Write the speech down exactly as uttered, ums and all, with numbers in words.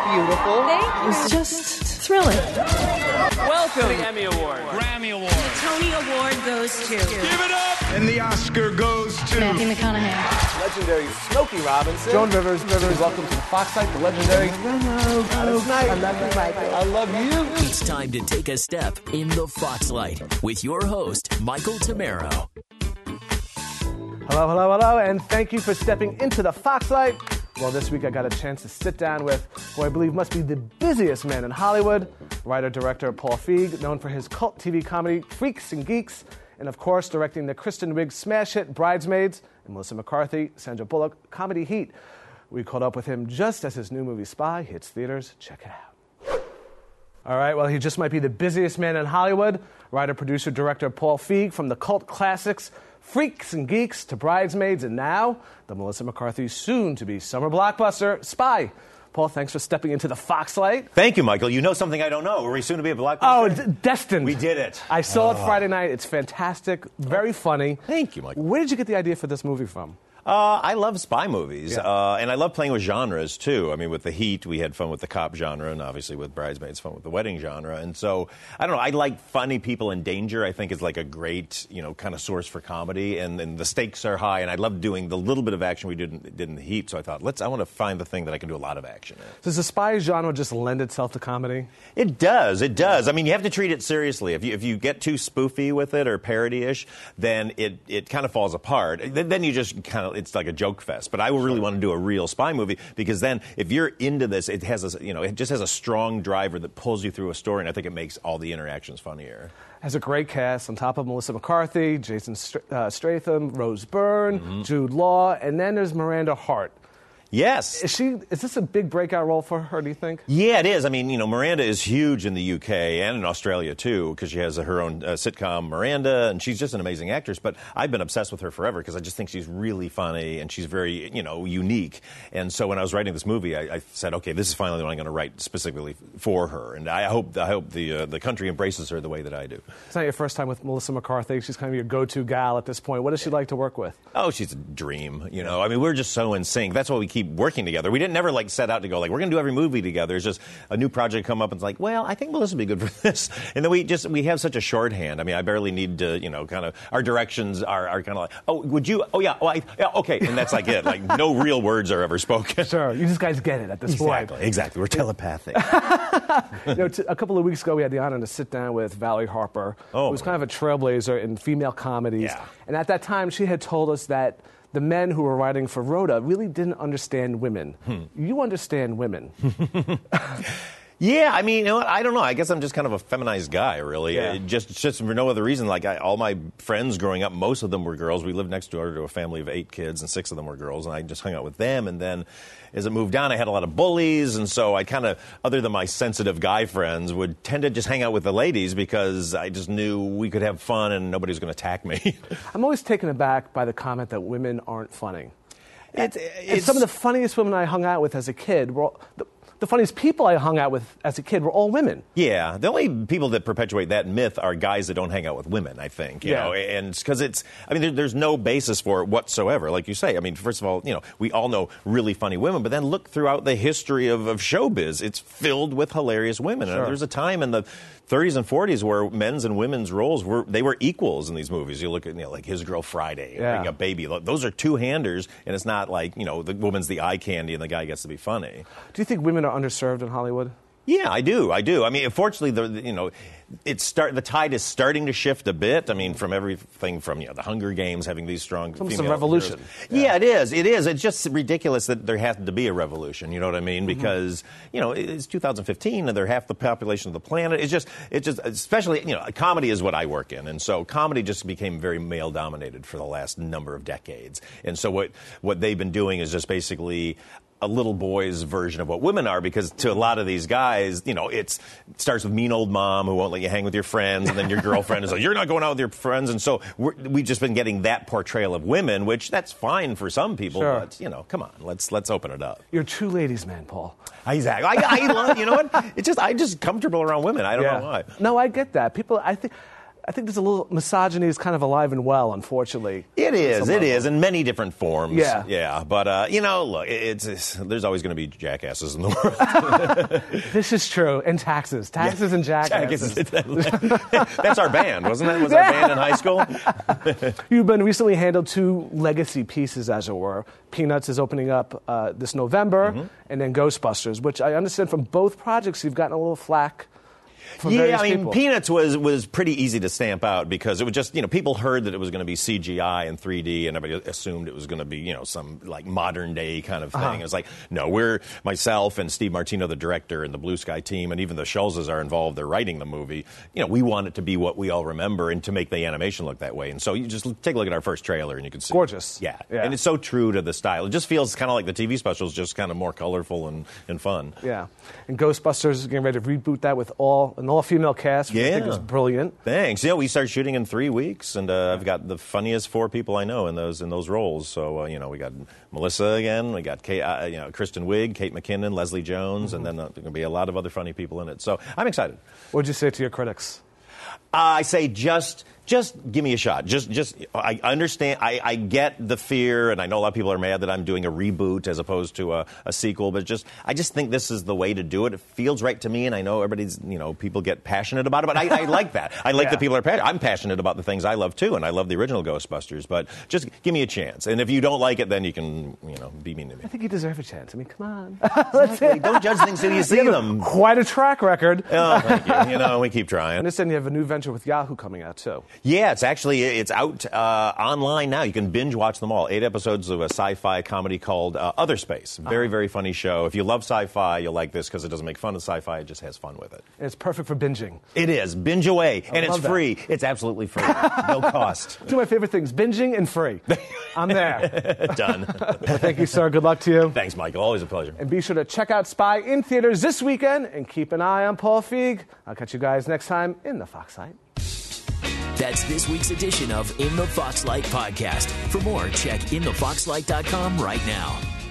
beautiful. Thank you. It was just thrilling. Welcome to the Emmy Award. Grammy Award. Tony Award goes to... Give it up! And the Oscar goes to... Matthew McConaughey. Legendary Smokey Robinson. Joan Rivers. Rivers. Welcome to the Fox site, the legendary... Gladys Knight. I love you, Michael. I love you. It's time to take a step in the Foxlight with your host, Michael Tamaro. Hello, hello, hello, and thank you for stepping into the Foxlight. Well, this week I got a chance to sit down with who I believe must be the busiest man in Hollywood, writer-director Paul Feig, known for his cult T V comedy Freaks and Geeks, and of course directing the Kristen Wiig smash hit Bridesmaids, and Melissa McCarthy, Sandra Bullock comedy Heat. We caught up with him just as his new movie Spy hits theaters. Check it out. All right, well, he just might be the busiest man in Hollywood, writer, producer, director Paul Feig, from the cult classics Freaks and Geeks to Bridesmaids, and now the Melissa McCarthy soon-to-be summer blockbuster, Spy. Paul, thanks for stepping into the Foxlight. Thank you, Michael. You know something I don't know. Are we soon to be a blockbuster? Oh, d- destined. We did it. I saw oh. it Friday night. It's fantastic, very funny. Thank you, Michael. Where did you get the idea for this movie from? Uh, I love spy movies, Yeah. uh, and I love playing with genres, too. I mean, with The Heat, we had fun with the cop genre, and obviously with Bridesmaids, fun with the wedding genre. And so, I don't know, I like funny people in danger, I think is like a great, you know, kind of source for comedy, and, and the stakes are high, and I love doing the little bit of action we did in, did in The Heat, so I thought, let's, I want to find the thing that I can do a lot of action in. Does the spy genre just lend itself to comedy? It does, it does. I mean, you have to treat it seriously. If you, if you get too spoofy with it or parody-ish, then it, it kind of falls apart. Then, then you just kind of, it's like a joke fest. But I really want to do a real spy movie, because then if you're into this, it has a, you know, it just has a strong driver that pulls you through a story, and I think it makes all the interactions funnier. Has a great cast on top of Melissa McCarthy, Jason Str- uh, Statham, Rose Byrne, mm-hmm. Jude Law, and then there's Miranda Hart. Yes. Is she? Is this a big breakout role for her, do you think? Yeah, it is. I mean, you know, Miranda is huge in the U K and in Australia, too, because she has her own uh, sitcom, Miranda, and she's just an amazing actress. But I've been obsessed with her forever because I just think she's really funny and she's very, you know, unique. And so when I was writing this movie, I, I said, okay, this is finally what I'm going to write specifically for her. And I hope I hope the uh, the country embraces her the way that I do. It's not your first time with Melissa McCarthy. She's kind of your go-to gal at this point. What does she like to work with? Oh, she's a dream, you know. I mean, we're just so in sync. That's why we keep working together. We didn't never like set out to go like we're going to do every movie together. It's just a new project come up and it's like, well, I think Melissa would be good for this. And then we just we have such a shorthand. I mean, I barely need to, you know, kind of our directions are, are kind of like, oh, would you? Oh yeah, oh I, yeah, okay, and that's like it. Like no real words are ever spoken. Sure, you just guys get it at this exactly, point. Exactly, exactly. We're telepathic. You know, t- a couple of weeks ago, we had the honor to sit down with Valerie Harper, oh, who was kind of a trailblazer in female comedies. Yeah. And at that time, she had told us that the men who were writing for Rhoda really didn't understand women. Hmm. You understand women. Yeah, I mean, you know what? I don't know. I guess I'm just kind of a feminized guy, really. Yeah. Uh, just, just for no other reason. Like I, all my friends growing up, most of them were girls. We lived next door to a family of eight kids, and six of them were girls. And I just hung out with them. And then, as it moved on, I had a lot of bullies, and so I kind of, other than my sensitive guy friends, would tend to just hang out with the ladies because I just knew we could have fun and nobody was going to attack me. I'm always taken aback by the comment that women aren't funny. It's, and it's, some of the funniest women I hung out with as a kid were all, the, the funniest people I hung out with as a kid were all women. Yeah, the only people that perpetuate that myth are guys that don't hang out with women, I think. You yeah. know, and because it's, I mean, there, there's no basis for it whatsoever. Like you say, I mean, first of all, you know, we all know really funny women, but then look throughout the history of, of showbiz, it's filled with hilarious women. Sure. And there's a time in the thirties and forties where men's and women's roles were, they were equals in these movies. You look at, you know, like His Girl Friday, yeah. Bring Up Baby. Those are two-handers, and it's not like, you know, the woman's the eye candy and the guy gets to be funny. Do you think women are underserved in Hollywood? Yeah, I do. I do. I mean, fortunately, the you know, it's start the tide is starting to shift a bit. I mean, from everything from you know the Hunger Games having these strong it's almost female a revolution. Yeah. yeah, it is. It is. It's just ridiculous that there has to be a revolution. You know what I mean? Because mm-hmm. you know it's two thousand fifteen and they're half the population of the planet. It's just it's just especially you know comedy is what I work in, and so comedy just became very male dominated for the last number of decades. And so what what they've been doing is just basically a little boy's version of what women are, because to a lot of these guys, you know, it's, it starts with mean old mom who won't let you hang with your friends, and then your girlfriend is like, you're not going out with your friends, and so we're, we've just been getting that portrayal of women, which that's fine for some people, sure. but, you know, come on, let's let's open it up. You're a true ladies' man, Paul. Exactly. I, I love, you know what? It's just, I'm just comfortable around women. I don't yeah. know why. No, I get that. People, I think... I think there's a little misogyny is kind of alive and well, unfortunately. It is, Some it level. is, in many different forms. Yeah. Yeah, but, uh, you know, look, it's, it's there's always going to be jackasses in the world. This is true. And taxes. Taxes Yeah. and jackasses. Jackasses. That's our band, wasn't it? Was our band in high school? You've been recently handled two legacy pieces, as it were. Peanuts is opening up uh, this November, Mm-hmm. and then Ghostbusters, which I understand from both projects you've gotten a little flack from Yeah, various I mean, people. Peanuts was was pretty easy to stamp out because it was just, you know, people heard that it was going to be C G I and three D, and everybody assumed it was going to be, you know, some like modern day kind of thing. Uh-huh. It was like, no, we're myself and Steve Martino, the director, and the Blue Sky team, and even the Schulzes are involved. They're writing the movie. You know, we want it to be what we all remember and to make the animation look that way. And so you just take a look at our first trailer, and you can see Gorgeous. Yeah, Yeah. and it's so true to the style. It just feels kind of like the T V specials, just kind of more colorful and, and fun. Yeah. And Ghostbusters is getting ready to reboot that with all an all-female cast, which I think Yeah. is brilliant. Thanks. Yeah, we start shooting in three weeks, and uh, I've got the funniest four people I know in those in those roles. So uh, you know, we got Melissa again, we got Kate, uh, you know, Kristen Wiig, Kate McKinnon, Leslie Jones, Mm-hmm. and then uh, there's going to be a lot of other funny people in it. So I'm excited. What would you say to your critics? Uh, I say just. Just give me a shot. Just, just. I understand. I, I get the fear, and I know a lot of people are mad that I'm doing a reboot as opposed to a, a sequel. But just, I just think this is the way to do it. It feels right to me, and I know everybody's, you know, people get passionate about it. But I, I like that. I like Yeah. that people are passionate. I'm passionate about the things I love too, and I love the original Ghostbusters. But just give me a chance. And if you don't like it, then you can, you know, be mean to me. I think you deserve a chance. I mean, come on. Exactly. Don't judge things till you see You have them. Quite a track record. Oh, thank you. You know, we keep I trying. understand you have a new venture with Yahoo coming out, too. Yeah, it's actually it's out uh, online now. You can binge watch them all. Eight episodes of a sci-fi comedy called uh, Other Space. Very, very funny show. If you love sci-fi, you'll like this because it doesn't make fun of sci-fi. It just has fun with it. And it's perfect for binging. It is. Binge away. and it's love that. free. It's absolutely free. No cost. Two of my favorite things, binging and free. I'm there. Done. Well, thank you, sir. Good luck to you. Thanks, Michael. Always a pleasure. And be sure to check out Spy in theaters this weekend and keep an eye on Paul Feig. I'll catch you guys next time in the Foxlight. That's this week's edition of In the Foxlight podcast. For more, check in the foxlight dot com right now.